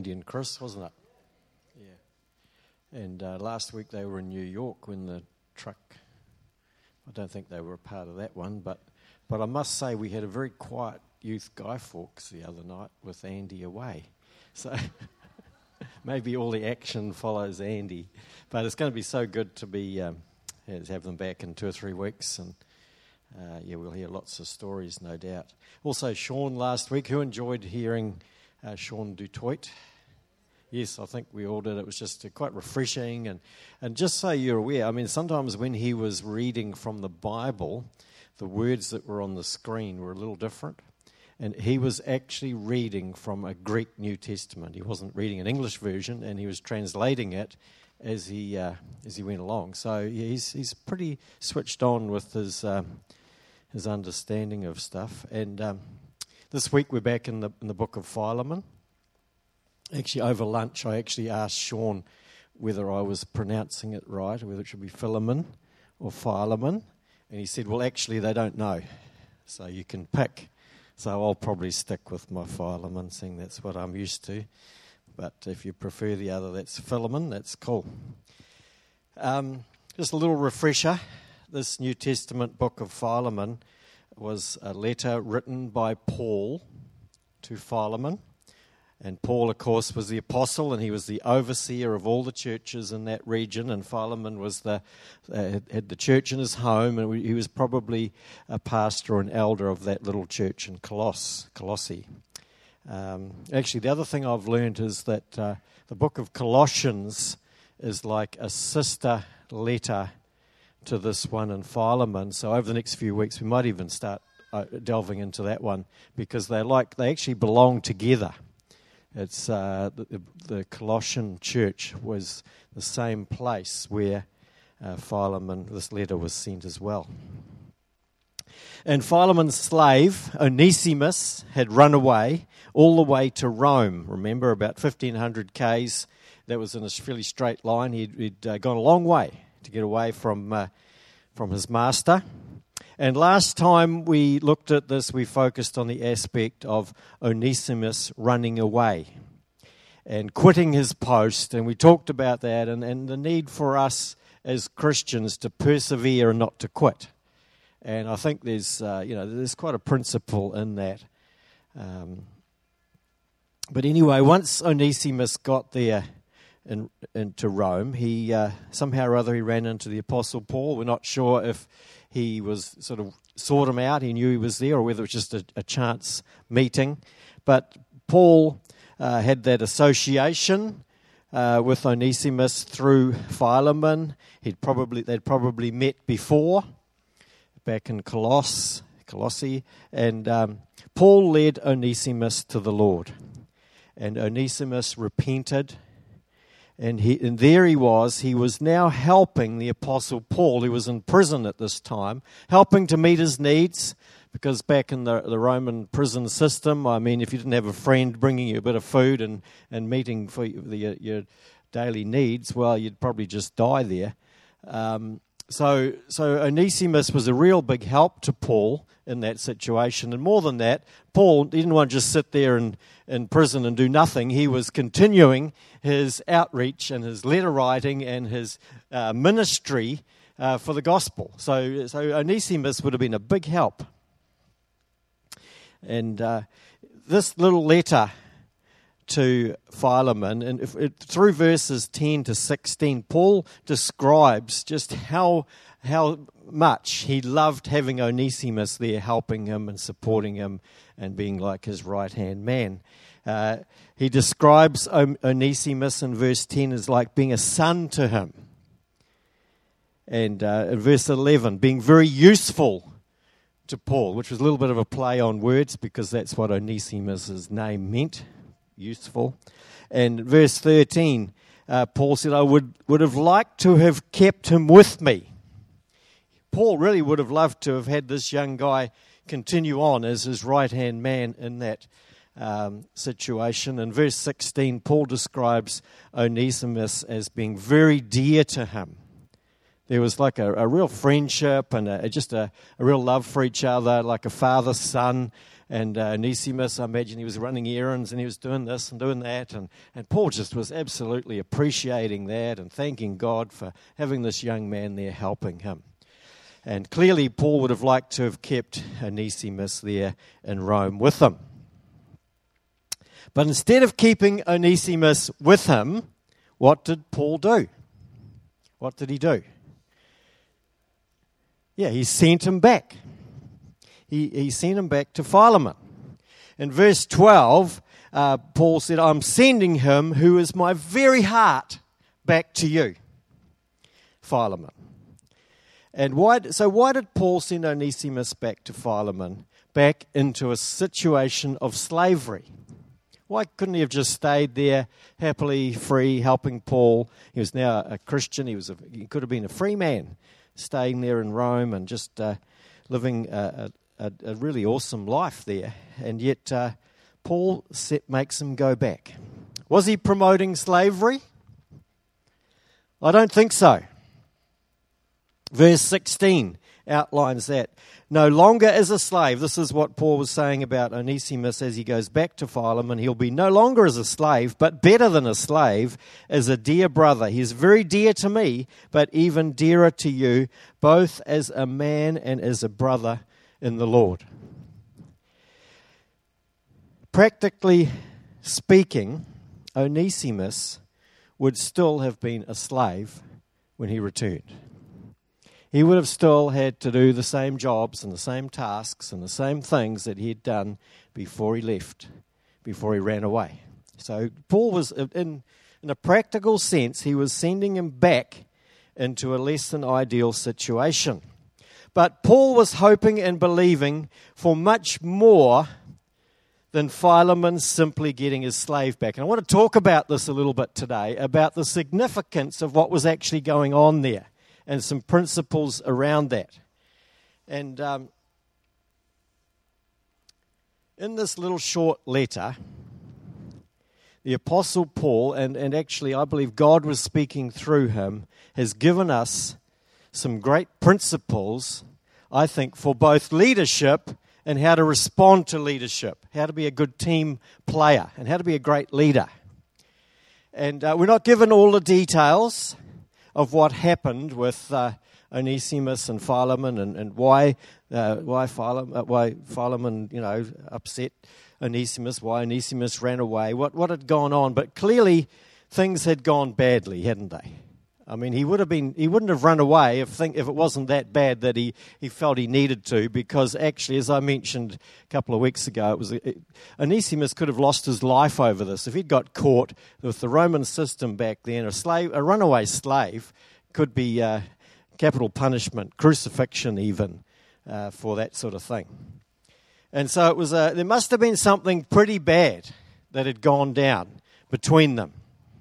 Andy and Chris, wasn't it? Yeah. And last week they were in New York when the truck, I don't think they were a part of that one, but I must say we had a very quiet youth Guy Fawkes the other night with Andy away. So maybe all the action follows Andy. But it's going to be so good to have them back in 2 or 3 weeks, and we'll hear lots of stories, no doubt. Also, Sean last week. Who enjoyed hearing Sean Dutoit? Yes, I think we all did. It was just quite refreshing. And just so you're aware, I mean, sometimes when he was reading from the Bible, the words that were on the screen were a little different. And he was actually reading from a Greek New Testament. He wasn't reading an English version, and he was translating it as he went along. So he's pretty switched on with his understanding of stuff. And this week we're back in the book of Philemon. Actually, over lunch, I actually asked Sean whether I was pronouncing it right, or whether it should be Philemon or Philemon. And he said, well, actually, they don't know. So you can pick. So I'll probably stick with my Philemon, seeing that's what I'm used to. But if you prefer the other, that's Philemon, that's cool. Just a little refresher. This New Testament book of Philemon was a letter written by Paul to Philemon. And Paul, of course, was the apostle, and he was the overseer of all the churches in that region. And Philemon was had the church in his home, and he was probably a pastor or an elder of that little church in Colossae. Actually, the other thing I've learned is that the book of Colossians is like a sister letter to this one in Philemon. So over the next few weeks, we might even start delving into that one, because they actually belong together. It's the Colossian church was the same place where Philemon, this letter was sent as well. And Philemon's slave, Onesimus, had run away all the way to Rome. Remember, about 1,500 k's. That was in a fairly straight line. He'd gone a long way to get away from his master. And last time we looked at this, we focused on the aspect of Onesimus running away and quitting his post. And we talked about that and the need for us as Christians to persevere and not to quit. And I think there's quite a principle in that. But anyway, once Onesimus got there into Rome, he somehow or other he ran into the Apostle Paul. We're not sure if he was sort of sought him out, he knew he was there, or whether it was just a chance meeting. But Paul had that association with Onesimus through Philemon. They'd probably met before, back in Colossae, and Paul led Onesimus to the Lord. And Onesimus repented, and there he was now helping the Apostle Paul, who was in prison at this time, helping to meet his needs, because back in the Roman prison system, I mean, if you didn't have a friend bringing you a bit of food and meeting for your daily needs, well, you'd probably just die there. So Onesimus was a real big help to Paul in that situation. And more than that, Paul didn't want to just sit there in prison and do nothing. He was continuing his outreach and his letter writing and his ministry for the gospel. So Onesimus would have been a big help. And this little letter to Philemon, and through verses 10 to 16, Paul describes just how much he loved having Onesimus there, helping him and supporting him and being like his right-hand man. He describes Onesimus in verse 10 as like being a son to him. And in verse 11, being very useful to Paul, which was a little bit of a play on words, because that's what Onesimus' name meant. Useful. And verse 13, Paul said, I would have liked to have kept him with me. Paul really would have loved to have had this young guy continue on as his right-hand man in that situation. In verse 16, Paul describes Onesimus as being very dear to him. There was like a real friendship and just a real love for each other, like a father-son And Onesimus, I imagine he was running errands and he was doing this and doing that. And Paul just was absolutely appreciating that and thanking God for having this young man there helping him. And clearly Paul would have liked to have kept Onesimus there in Rome with him. But instead of keeping Onesimus with him, what did Paul do? What did he do? Yeah, he sent him back. He sent him back to Philemon. In verse 12, Paul said, I'm sending him who is my very heart back to you, Philemon. And why did Paul send Onesimus back to Philemon, back into a situation of slavery? Why couldn't he have just stayed there happily, free, helping Paul? He was now a Christian. He could have been a free man, staying there in Rome and just living a really awesome life there. And yet Paul makes him go back. Was he promoting slavery? I don't think so. Verse 16 outlines that. No longer as a slave. This is what Paul was saying about Onesimus as he goes back to Philemon. He'll be no longer as a slave, but better than a slave, as a dear brother. He is very dear to me, but even dearer to you, both as a man and as a brother in the Lord. Practically speaking, Onesimus would still have been a slave when he returned. He would have still had to do the same jobs and the same tasks and the same things that he had done before he left, before he ran away. So Paul was, in a practical sense, he was sending him back into a less than ideal situation. But Paul was hoping and believing for much more than Philemon simply getting his slave back. And I want to talk about this a little bit today, about the significance of what was actually going on there, and some principles around that. And in this little short letter, the Apostle Paul, and actually I believe God was speaking through him, has given us some great principles, I think, for both leadership and how to respond to leadership, how to be a good team player, and how to be a great leader. And we're not given all the details of what happened with Onesimus and Philemon, and why Philemon, upset Onesimus, why Onesimus ran away, what had gone on. But clearly things had gone badly, hadn't they? I mean, he wouldn't have run away if it wasn't that bad that he felt he needed to, because actually, as I mentioned a couple of weeks ago, Onesimus could have lost his life over this. If he'd got caught with the Roman system back then, a runaway slave could be capital punishment, crucifixion even, for that sort of thing. And so there must have been something pretty bad that had gone down between them.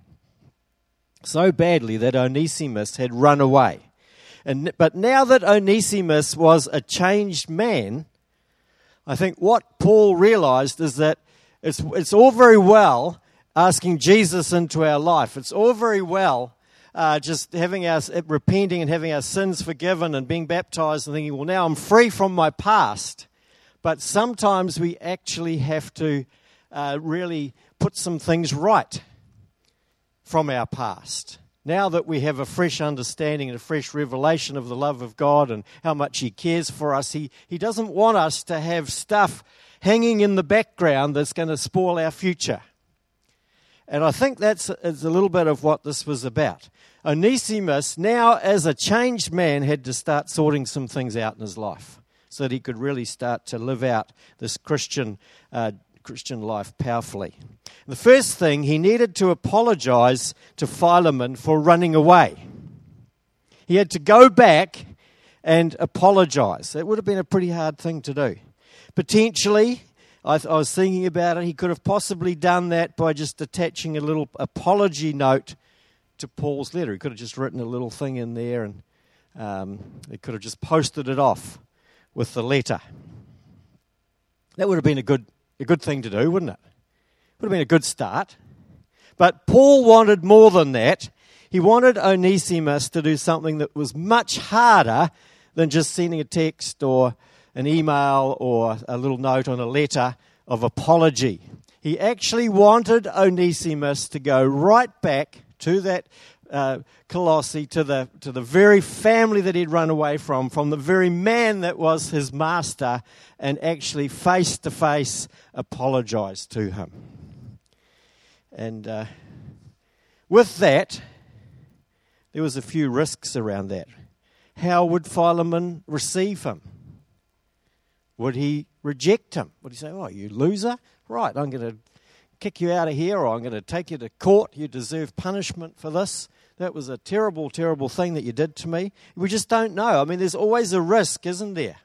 So badly that Onesimus had run away. But now that Onesimus was a changed man, I think what Paul realized is that it's all very well asking Jesus into our life. It's all very well just repenting and having our sins forgiven and being baptized and thinking, well, now I'm free from my past. But sometimes we actually have to really put some things right from our past. Now that we have a fresh understanding and a fresh revelation of the love of God and how much He cares for us, He doesn't want us to have stuff hanging in the background that's going to spoil our future. And I think that's a little bit of what this was about. Onesimus, now as a changed man, had to start sorting some things out in his life so that he could really start to live out this Christian life powerfully. The first thing, he needed to apologize to Philemon for running away. He had to go back and apologize. That would have been a pretty hard thing to do. Potentially, I was thinking about it, he could have possibly done that by just attaching a little apology note to Paul's letter. He could have just written a little thing in there, and he could have just posted it off with the letter. That would have been a good thing to do, wouldn't it? Would have been a good start. But Paul wanted more than that. He wanted Onesimus to do something that was much harder than just sending a text or an email or a little note on a letter of apology. He actually wanted Onesimus to go right back to that Colossae, to the very family that he'd run away from the very man that was his master, and actually face to face apologize to him. And with that, there was a few risks around that. How would Philemon receive him? Would he reject him? Would he say, "Oh, you loser? Right, I'm going to kick you out of here, or I'm going to take you to court. You deserve punishment for this. That was a terrible, terrible thing that you did to me." We just don't know. I mean, there's always a risk, isn't there,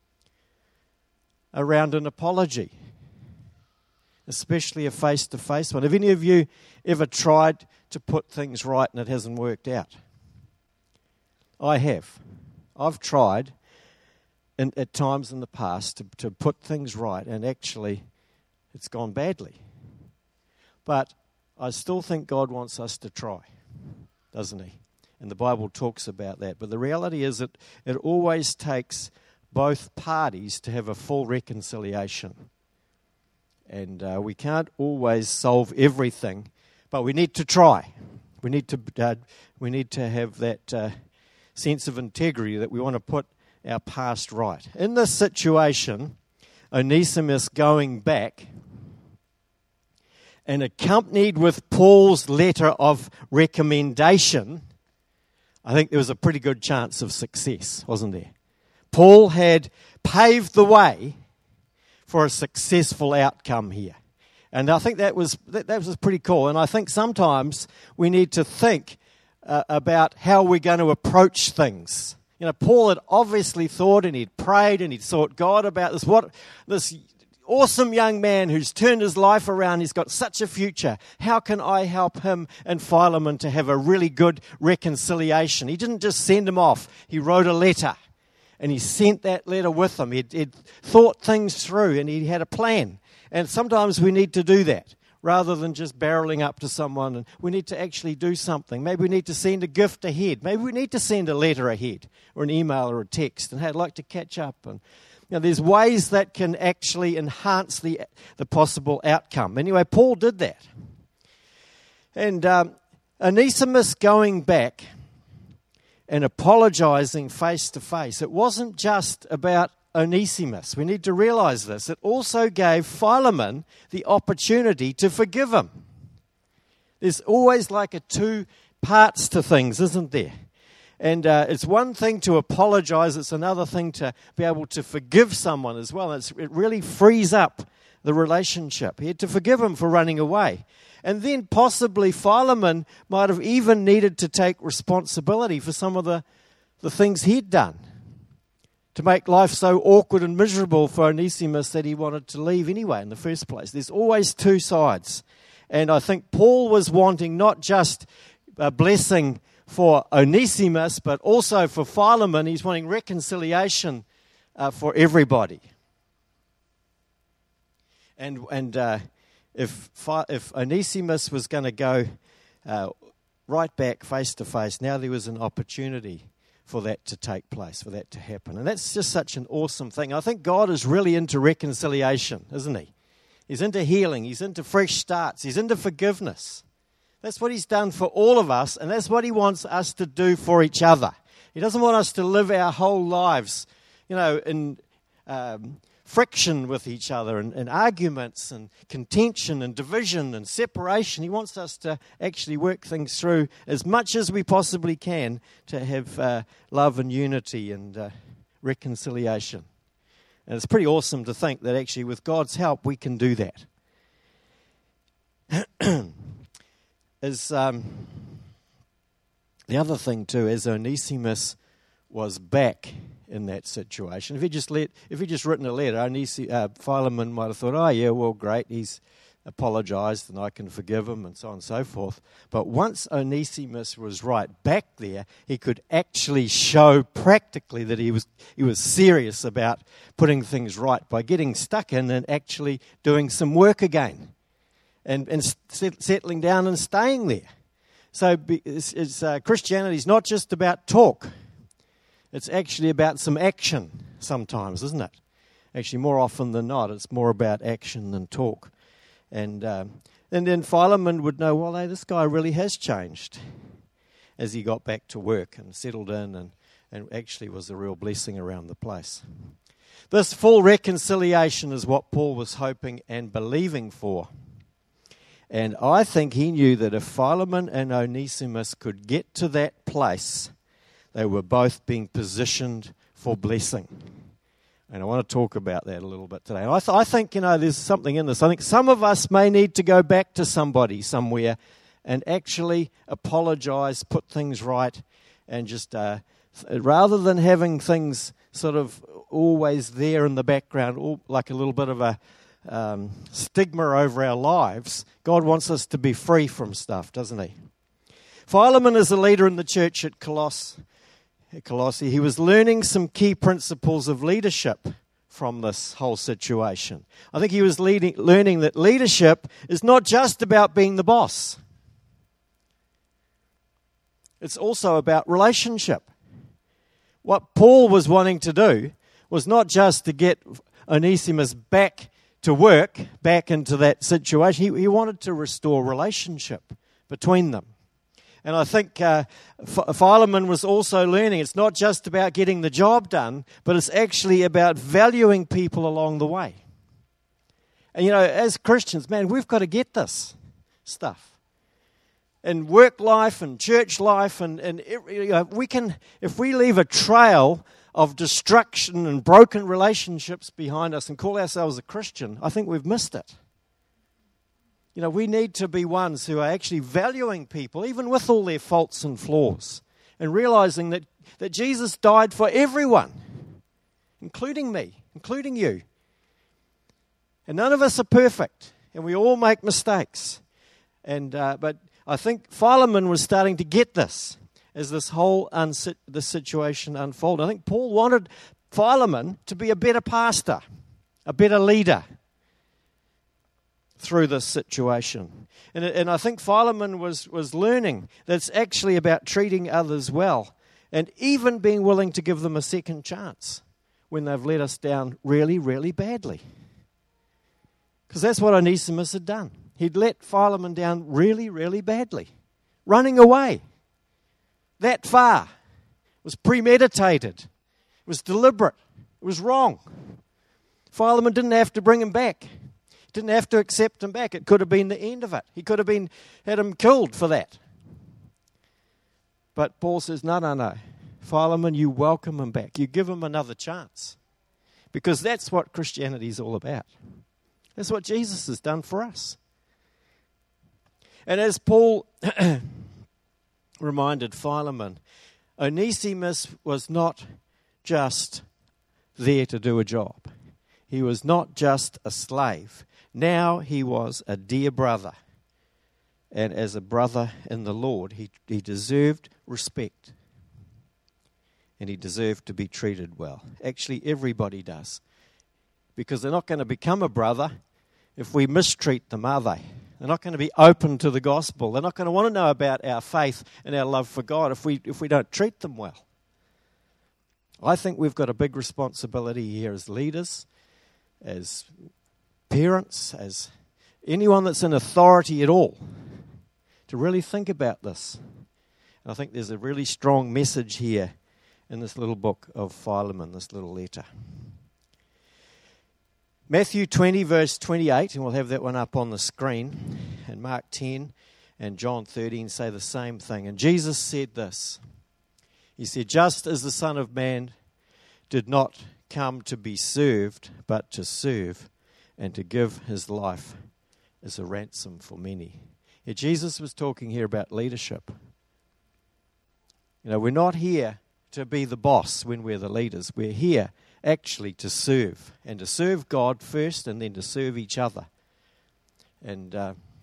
around an apology, especially a face-to-face one. Have any of you ever tried to put things right and it hasn't worked out? I have. I've tried at times in the past to put things right, and actually it's gone badly. But I still think God wants us to try, doesn't he? And the Bible talks about that. But the reality is that it always takes both parties to have a full reconciliation. And we can't always solve everything, but we need to try. We need to have that sense of integrity that we want to put our past right. In this situation, Onesimus going back, and accompanied with Paul's letter of recommendation, I think there was a pretty good chance of success, wasn't there? Paul had paved the way for a successful outcome here. And I think that was pretty cool. And I think sometimes we need to think about how we're going to approach things. You know, Paul had obviously thought, and he'd prayed, and he'd sought God about this awesome young man who's turned his life around. He's got such a future. How can I help him and Philemon to have a really good reconciliation? He didn't just send him off. He wrote a letter, and he sent that letter with him. He'd thought things through, and he had a plan. And sometimes we need to do that rather than just barreling up to someone. And we need to actually do something. Maybe we need to send a gift ahead. Maybe we need to send a letter ahead, or an email or a text, and hey, I'd like to catch up. And there's ways that can actually enhance the possible outcome. Anyway, Paul did that. And Onesimus going back and apologizing face to face, it wasn't just about Onesimus. We need to realize this. It also gave Philemon the opportunity to forgive him. There's always like two parts to things, isn't there? And it's one thing to apologize. It's another thing to be able to forgive someone as well. It really frees up the relationship. He had to forgive him for running away. And then possibly Philemon might have even needed to take responsibility for some of the things he'd done, to make life so awkward and miserable for Onesimus that he wanted to leave anyway in the first place. There's always two sides. And I think Paul was wanting not just a blessing for Onesimus, but also for Philemon. He's wanting reconciliation for everybody. And if Onesimus was going to go right back face to face, now there was an opportunity for that to take place, for that to happen. And that's just such an awesome thing. I think God is really into reconciliation, isn't he? He's into healing. He's into fresh starts. He's into forgiveness. That's what he's done for all of us, and that's what he wants us to do for each other. He doesn't want us to live our whole lives, in friction with each other, and arguments and contention and division and separation. He wants us to actually work things through as much as we possibly can to have love and unity and reconciliation. And it's pretty awesome to think that actually with God's help we can do that. The other thing too, as Onesimus was back in that situation, if he just written a letter, Philemon might have thought, oh yeah, well great, he's apologized and I can forgive him and so on and so forth. But once Onesimus was right back there, he could actually show practically that he was serious about putting things right by getting stuck in and actually doing some work again. And settling down and staying there. So Christianity is not just about talk. It's actually about some action sometimes, isn't it? Actually, more often than not, it's more about action than talk. And then Philemon would know, well, hey, this guy really has changed as he got back to work and settled in and actually was a real blessing around the place. This full reconciliation is what Paul was hoping and believing for. And I think he knew that if Philemon and Onesimus could get to that place, they were both being positioned for blessing. And I want to talk about that a little bit today. And I think, there's something in this. I think some of us may need to go back to somebody somewhere and actually apologize, put things right, and just rather than having things sort of always there in the background, like a little bit of a stigma over our lives, God wants us to be free from stuff, doesn't he? Philemon is a leader in the church at Colossae. He was learning some key principles of leadership from this whole situation. I think he was learning that leadership is not just about being the boss. It's also about relationship. What Paul was wanting to do was not just to get Onesimus back to work, back into that situation. He wanted to restore relationship between them. And I think Philemon was also learning it's not just about getting the job done, but it's actually about valuing people along the way. And as Christians, man, we've got to get this stuff. In work life and church life, and we can, if we leave a trail of destruction and broken relationships behind us and call ourselves a Christian, I think we've missed it. We need to be ones who are actually valuing people, even with all their faults and flaws, and realizing that Jesus died for everyone, including me, including you. And none of us are perfect, and we all make mistakes. But I think Philemon was starting to get this as this whole this situation unfolded. I think Paul wanted Philemon to be a better pastor, a better leader through this situation. And I think Philemon was learning that it's actually about treating others well and even being willing to give them a second chance when they've let us down really, really badly. Because that's what Onesimus had done. He'd let Philemon down really, really badly, running away that far. It was premeditated. It was deliberate. It was wrong. Philemon didn't have to bring him back. Didn't have to accept him back. It could have been the end of it. He could have had him killed for that. But Paul says, no. Philemon, you welcome him back. You give him another chance. Because that's what Christianity is all about. That's what Jesus has done for us. And as Paul reminded Philemon, Onesimus was not just there to do a job. He was not just a slave. Now he was a dear brother. And as a brother in the Lord, he deserved respect. And he deserved to be treated well. Actually, everybody does. Because they're not going to become a brother if we mistreat them, are they? They're not going to be open to the gospel. They're not going to want to know about our faith and our love for God if we don't treat them well. I think we've got a big responsibility here as leaders, as parents, as anyone that's in authority at all, to really think about this. And I think there's a really strong message here in this little book of Philemon, this little letter. Matthew 20, verse 28, and we'll have that one up on the screen, and Mark 10 and John 13 say the same thing. And Jesus said this. He said, just as the Son of Man did not come to be served, but to serve, and to give his life as a ransom for many. Yeah, Jesus was talking here about leadership. We're not here to be the boss when we're the leaders. We're here actually to serve, and to serve God first, and then to serve each other. And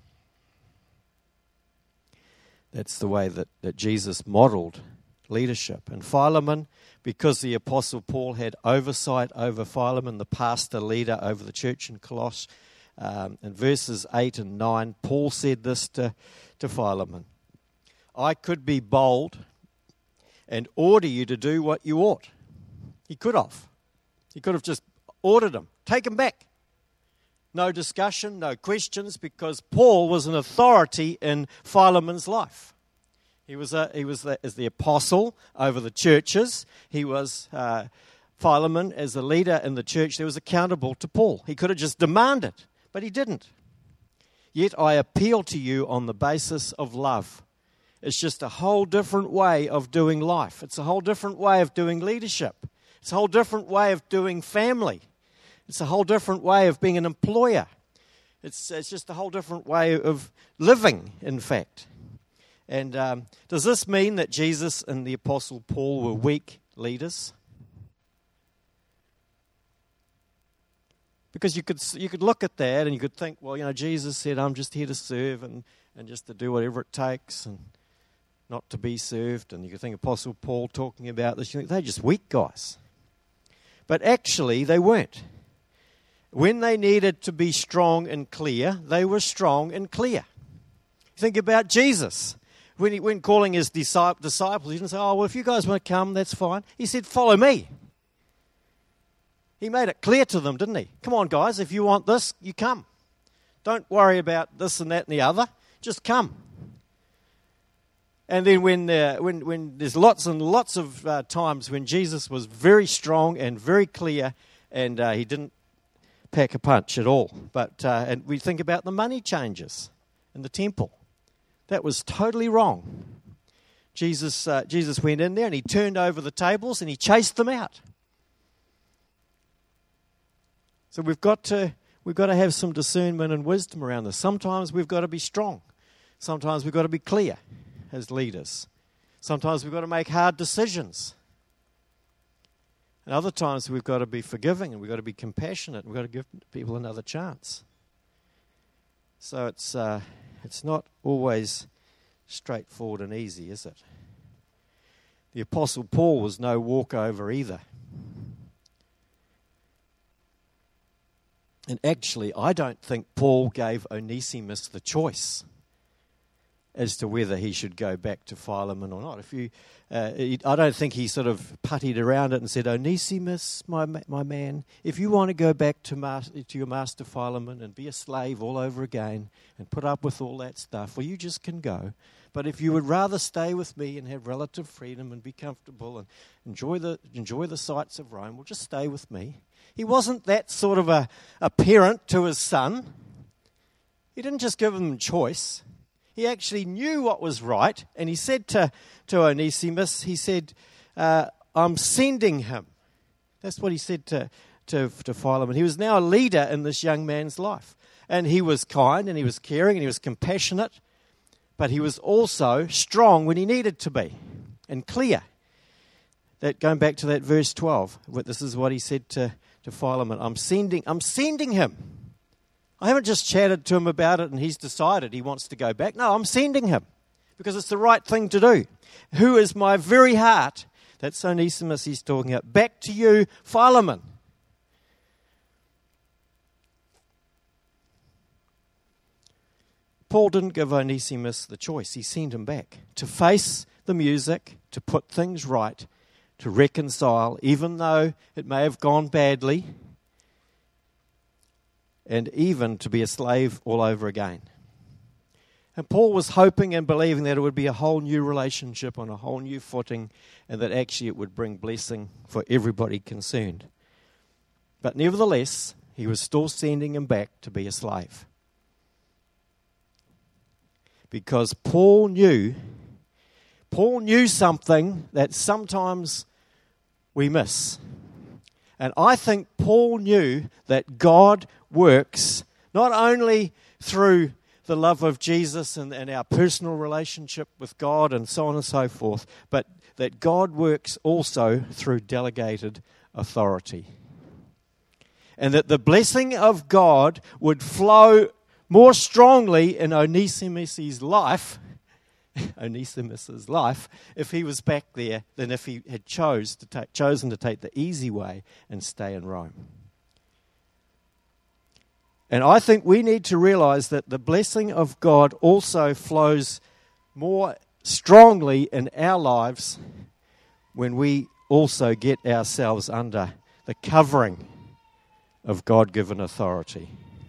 that's the way that Jesus modeled leadership. And Philemon, because the Apostle Paul had oversight over Philemon, the pastor leader over the church in Colossae, in verses 8 and 9, Paul said this to Philemon, I could be bold and order you to do what you ought. He could have. He could have just ordered him, take him back. No discussion, no questions, because Paul was an authority in Philemon's life. He was as the apostle over the churches. He was Philemon as the leader in the church. He was accountable to Paul. He could have just demanded, but he didn't. Yet I appeal to you on the basis of love. It's just a whole different way of doing life. It's a whole different way of doing leadership. It's a whole different way of doing family. It's a whole different way of being an employer. It's just a whole different way of living, in fact. And does this mean that Jesus and the Apostle Paul were weak leaders? Because you could look at that and you could think, well, Jesus said, I'm just here to serve and just to do whatever it takes and not to be served. And you could think Apostle Paul talking about this, you think they're just weak guys. But actually, they weren't. When they needed to be strong and clear, they were strong and clear. Think about Jesus. When calling his disciples, he didn't say, oh, well, if you guys want to come, that's fine. He said, follow me. He made it clear to them, didn't he? Come on, guys, if you want this, you come. Don't worry about this and that and the other. Just come. And then when there's lots and lots of times when Jesus was very strong and very clear, and he didn't pack a punch at all. But and we think about the money changers in the temple. That was totally wrong. Jesus went in there and he turned over the tables and he chased them out. So we've got to have some discernment and wisdom around this. Sometimes we've got to be strong. Sometimes we've got to be clear as leaders. Sometimes we've got to make hard decisions. And other times we've got to be forgiving and we've got to be compassionate and we've got to give people another chance. So it's not always straightforward and easy, is it? The Apostle Paul was no walkover either. And actually, I don't think Paul gave Onesimus the choice as to whether he should go back to Philemon or not. I don't think he sort of puttied around it and said, Onesimus, my man, if you want to go back to your master Philemon and be a slave all over again and put up with all that stuff, well, you just can go. But if you would rather stay with me and have relative freedom and be comfortable and enjoy the sights of Rome, well, just stay with me. He wasn't that sort of a parent to his son. He didn't just give him choice. He actually knew what was right, and he said to Onesimus, he said, I'm sending him. That's what he said to Philemon. He was now a leader in this young man's life. And he was kind, and he was caring, and he was compassionate, but he was also strong when he needed to be, and clear. That going back to that verse 12, this is what he said to Philemon, I'm sending him. I haven't just chatted to him about it and he's decided he wants to go back. No, I'm sending him because it's the right thing to do. Who is my very heart? That's Onesimus he's talking about. Back to you, Philemon. Paul didn't give Onesimus the choice. He sent him back to face the music, to put things right, to reconcile, even though it may have gone badly, and even to be a slave all over again. And Paul was hoping and believing that it would be a whole new relationship on a whole new footing, and that actually it would bring blessing for everybody concerned. But nevertheless, he was still sending him back to be a slave. Because Paul knew something that sometimes we miss. And I think Paul knew that God works not only through the love of Jesus and our personal relationship with God and so on and so forth, but that God works also through delegated authority. And that the blessing of God would flow more strongly in Onesimus's life if he was back there than if he had chosen to take the easy way and stay in Rome. And I think we need to realize that the blessing of God also flows more strongly in our lives when we also get ourselves under the covering of God-given authority.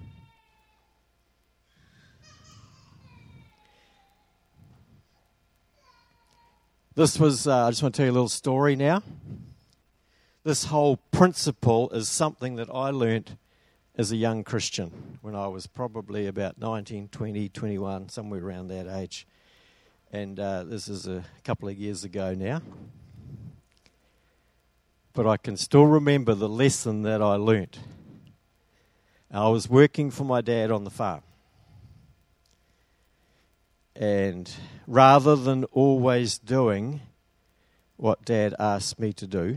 This was, I just want to tell you a little story now. This whole principle is something that I learnt as a young Christian when I was probably about 19, 20, 21, somewhere around that age. And this is a couple of years ago now. But I can still remember the lesson that I learnt. I was working for my dad on the farm. And rather than always doing what Dad asked me to do,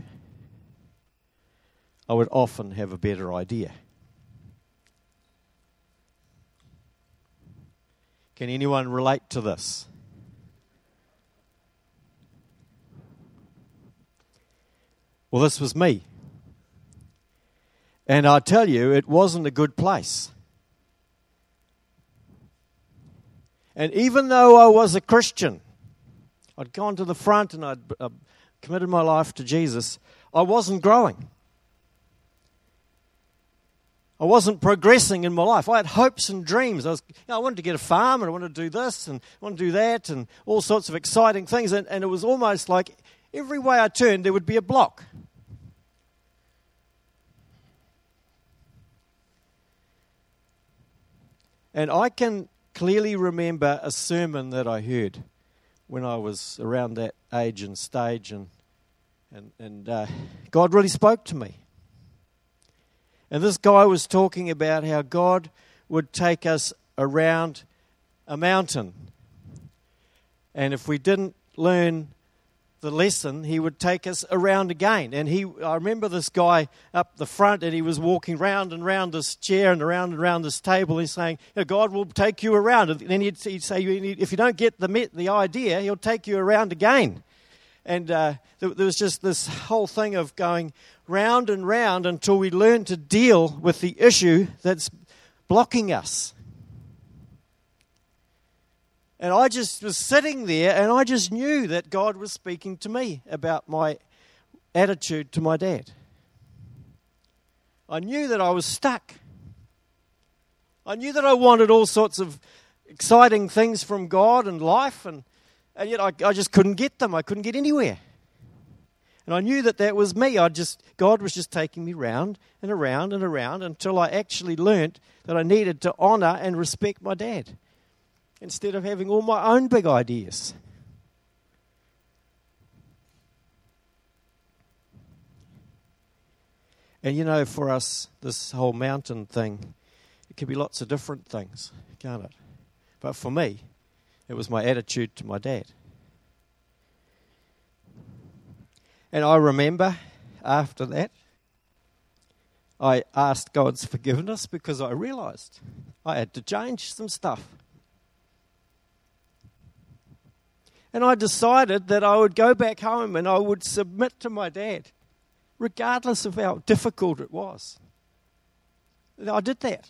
I would often have a better idea. Can anyone relate to this? Well, this was me. And I tell you, it wasn't a good place. And even though I was a Christian, I'd gone to the front and I'd committed my life to Jesus, I wasn't growing. I wasn't progressing in my life. I had hopes and dreams. I wanted to get a farm and I wanted to do this and I wanted to do that and all sorts of exciting things. And it was almost like every way I turned, there would be a block. And I can clearly remember a sermon that I heard when I was around that age and stage, and God really spoke to me. And this guy was talking about how God would take us around a mountain, and if we didn't learn the lesson, he would take us around again. And I remember this guy up the front, and he was walking round and round this chair and around this table. He's saying, God will take you around. And then he'd say, if you don't get the idea, he'll take you around again. And there was just this whole thing of going round and round until we learn to deal with the issue that's blocking us. And I just was sitting there and I just knew that God was speaking to me about my attitude to my dad. I knew that I was stuck. I knew that I wanted all sorts of exciting things from God and life, and yet I just couldn't get them. I couldn't get anywhere. And I knew that was me. God was just taking me round and around and around until I actually learnt that I needed to honour and respect my dad, instead of having all my own big ideas. And for us, this whole mountain thing, it can be lots of different things, can't it? But for me, it was my attitude to my dad. And I remember after that, I asked God's forgiveness because I realised I had to change some stuff. And I decided that I would go back home and I would submit to my dad, regardless of how difficult it was. And I did that.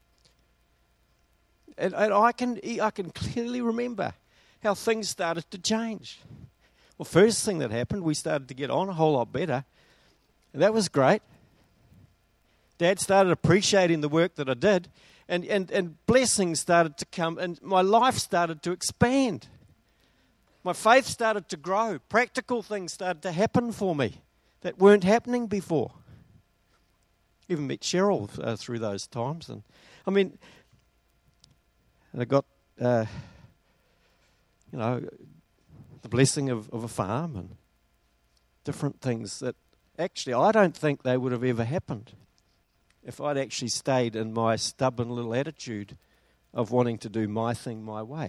And I can clearly remember how things started to change. Well, first thing that happened, we started to get on a whole lot better. And that was great. Dad started appreciating the work that I did. And blessings started to come. And my life started to expand. My faith started to grow. Practical things started to happen for me that weren't happening before. Even met Cheryl through those times. And I got, the blessing of a farm and different things that actually I don't think they would have ever happened if I'd actually stayed in my stubborn little attitude of wanting to do my thing my way.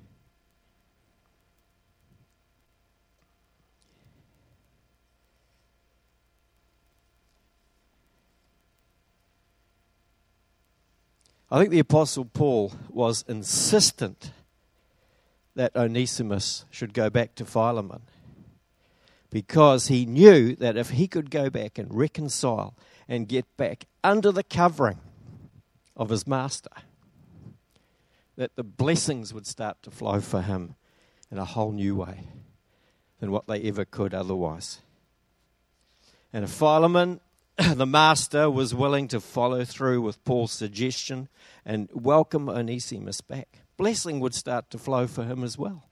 I think the Apostle Paul was insistent that Onesimus should go back to Philemon, because he knew that if he could go back and reconcile and get back under the covering of his master, that the blessings would start to flow for him in a whole new way than what they ever could otherwise. And if Philemon the master was willing to follow through with Paul's suggestion and welcome Onesimus back, blessing would start to flow for him as well.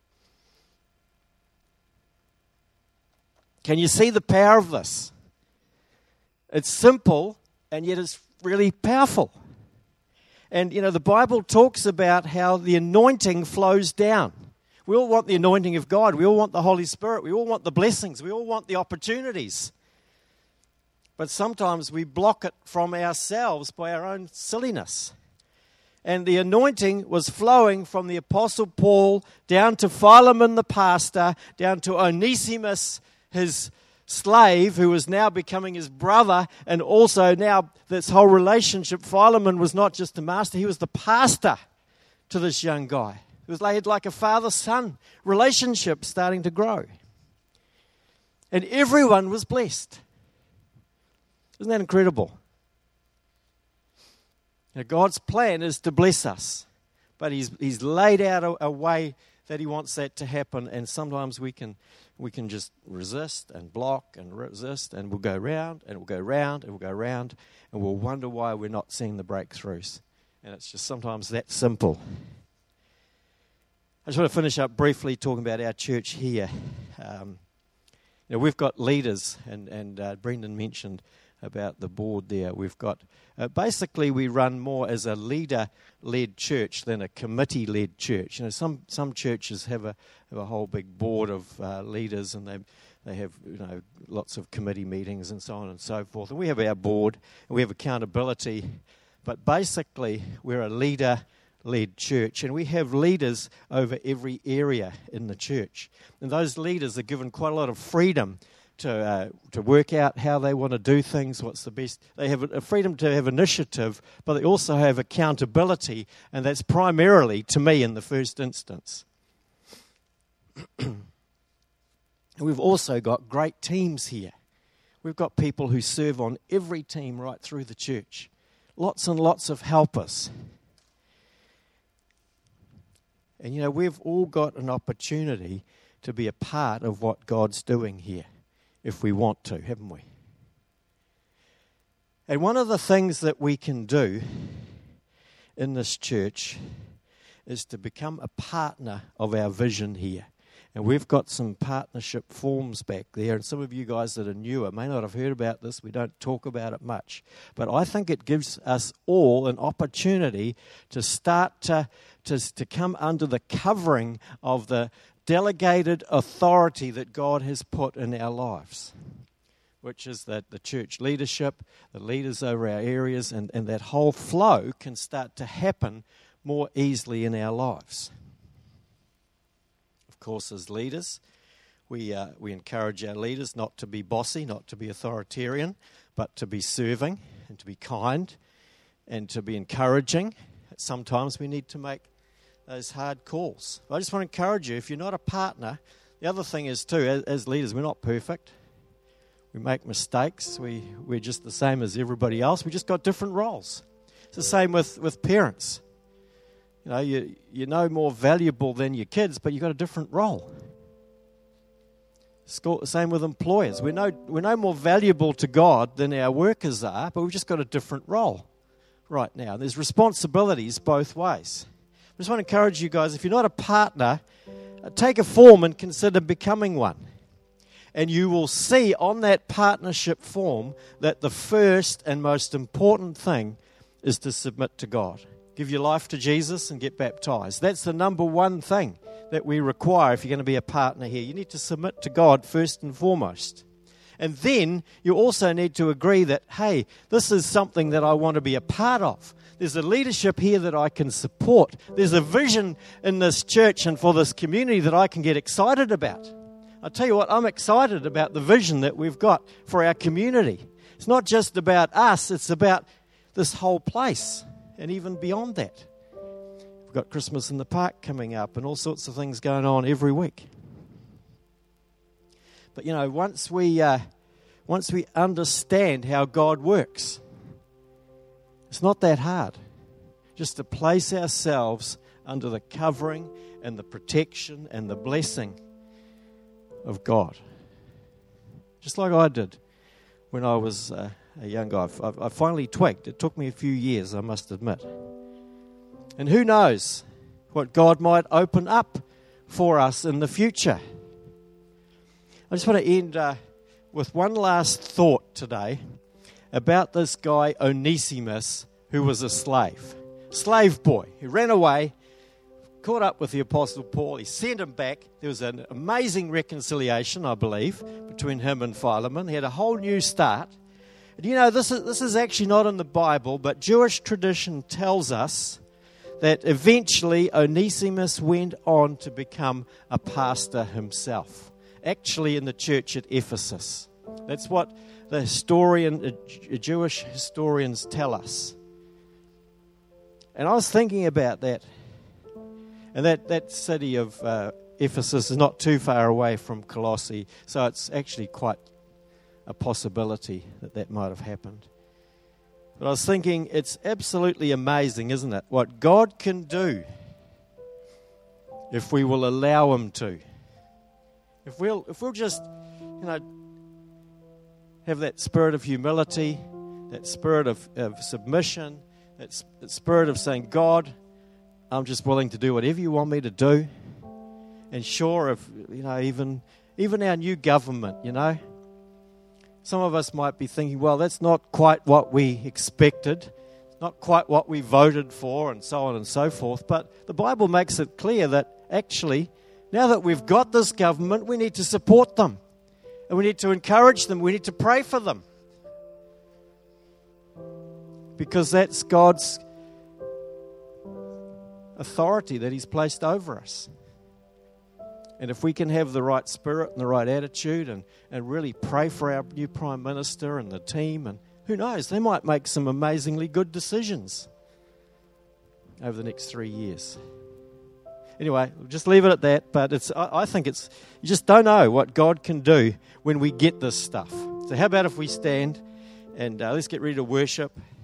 Can you see the power of this? It's simple, and yet it's really powerful. And, the Bible talks about how the anointing flows down. We all want the anointing of God. We all want the Holy Spirit. We all want the blessings. We all want the opportunities. But sometimes we block it from ourselves by our own silliness. And the anointing was flowing from the Apostle Paul down to Philemon the pastor, down to Onesimus, his slave, who was now becoming his brother, and also now this whole relationship, Philemon was not just the master, he was the pastor to this young guy. It was like a father-son relationship starting to grow. And everyone was blessed. Isn't that incredible? Now, God's plan is to bless us, but He's laid out a way that He wants that to happen, and sometimes we can just resist and block and resist, and we'll go round and we'll go round and we'll go round, and we'll wonder why we're not seeing the breakthroughs. And it's just sometimes that simple. I just want to finish up briefly talking about our church here. We've got leaders, and Brendan mentioned about the board there. We've got, basically we run more as a leader-led church than a committee-led church. Some churches have a whole big board of leaders, and they have lots of committee meetings and so on and so forth. And we have our board, and we have accountability, but basically we're a leader-led church, and we have leaders over every area in the church. And those leaders are given quite a lot of freedom to work out how they want to do things, what's the best. They have a freedom to have initiative, but they also have accountability, and that's primarily to me in the first instance. We've also got great teams here. We've got people who serve on every team right through the church. Lots and lots of helpers. And we've all got an opportunity to be a part of what God's doing here, if we want to, haven't we? And one of the things that we can do in this church is to become a partner of our vision here. And we've got some partnership forms back there, and some of you guys that are newer may not have heard about this. We don't talk about it much. But I think it gives us all an opportunity to start to come under the covering of the delegated authority that God has put in our lives, which is that the church leadership, the leaders over our areas, and that whole flow can start to happen more easily in our lives. Of course, as leaders, we encourage our leaders not to be bossy, not to be authoritarian, but to be serving and to be kind and to be encouraging. Sometimes we need to make those hard calls. I just want to encourage you, if you're not a partner, the other thing is too, as leaders, we're not perfect. We make mistakes. We're just the same as everybody else. We just got different roles. It's the same with parents. You're no more valuable than your kids, but you've got a different role. Same with employers. We're no more valuable to God than our workers are, but we've just got a different role right now. There's responsibilities both ways. I just want to encourage you guys, if you're not a partner, take a form and consider becoming one. And you will see on that partnership form that the first and most important thing is to submit to God. Give your life to Jesus and get baptized. That's the number one thing that we require if you're going to be a partner here. You need to submit to God first and foremost. And then you also need to agree that, hey, this is something that I want to be a part of. There's a leadership here that I can support. There's a vision in this church and for this community that I can get excited about. I'll tell you what, I'm excited about the vision that we've got for our community. It's not just about us, it's about this whole place and even beyond that. We've got Christmas in the Park coming up and all sorts of things going on every week. But once we understand how God works, it's not that hard. Just to place ourselves under the covering and the protection and the blessing of God. Just like I did when I was a young guy. I finally twigged. It took me a few years, I must admit. And who knows what God might open up for us in the future. I just want to end with one last thought today about this guy Onesimus, who was a slave boy. He ran away, caught up with the Apostle Paul. He sent him back. There was an amazing reconciliation, I believe, between him and Philemon. He had a whole new start. And you know, this is actually not in the Bible, but Jewish tradition tells us that eventually Onesimus went on to become a pastor himself, actually in the church at Ephesus. That's what the Jewish historians tell us. And I was thinking about that. And that city of Ephesus is not too far away from Colossae, so it's actually quite a possibility that might have happened. But I was thinking, it's absolutely amazing, isn't it, what God can do if we will allow Him to. If we'll just, have that spirit of humility, that spirit of submission, that spirit of saying, God, I'm just willing to do whatever you want me to do. And sure, if even our new government, some of us might be thinking, well, that's not quite what we expected, not quite what we voted for, and so on and so forth. But the Bible makes it clear that actually, now that we've got this government, we need to support them. And we need to encourage them. We need to pray for them. Because that's God's authority that He's placed over us. And if we can have the right spirit and the right attitude and really pray for our new Prime Minister and the team, and who knows, they might make some amazingly good decisions over the next 3 years. Anyway, we'll just leave it at that, but I think you just don't know what God can do when we get this stuff. So how about if we stand and let's get ready to worship.